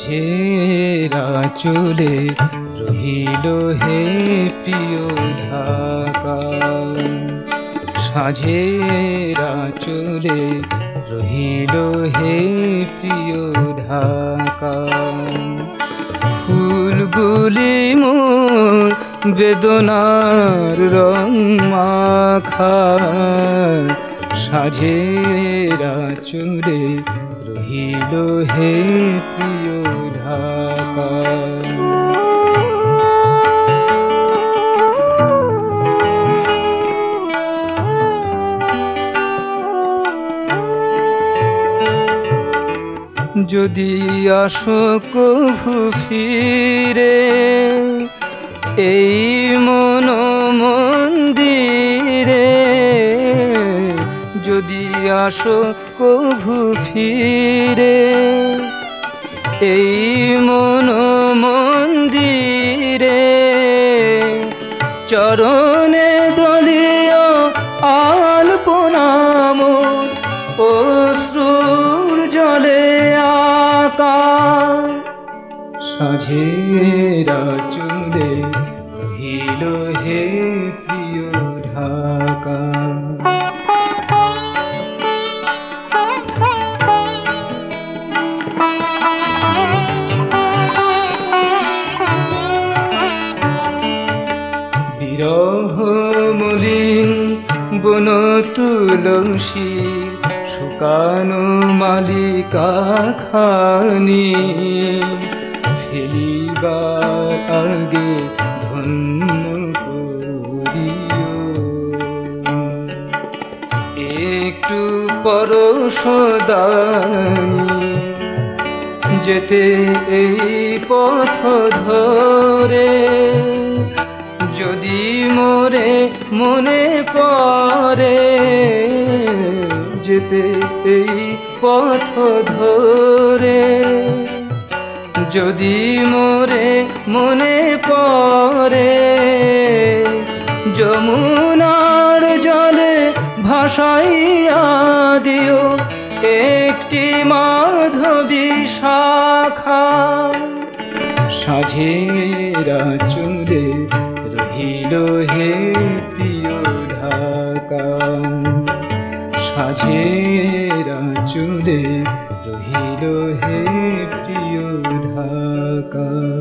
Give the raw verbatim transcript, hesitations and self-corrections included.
সাঁঝেরা চলে রহিল হে প্রিয় ঢাকা, সাঁঝেরা চলে রহিল হে প্রিয় ঢাকা। ফুলগুলি মোর বেদনার রং মাখা, সাঁঝেরা চলে রহিল হে প্রিয় ঢাকা। যদি আসো কভু ফিরে এই মন মন্দিরে, যদি আসো কভু ফিরে এই মন মন্দিরে, চরণে দলীয় আলপনাম অশ্রুর জলে আকা, সাঁঝেরা চলে রহিল হে প্রিয় ঢাকা। বিরহ মলিন বন তুলসী শুকানো মালিকা খানি, ফেলিবার আগে ধন্য করিও একটু পরশদানি, যেতে এই পথ ধরে যদি মোরে মনে পড়ে, যেতে এই পথ ধরে যদি মোরে মনে পড়ে, যমুনার জলে ভাসাইয়া দিও একটি মাধবী শাখা, সাঁঝেরা চলে রহিল হে প্রিয় ঢাকা, সাঁঝেরা চলে রহিল হে প্রিয় ঢাকা।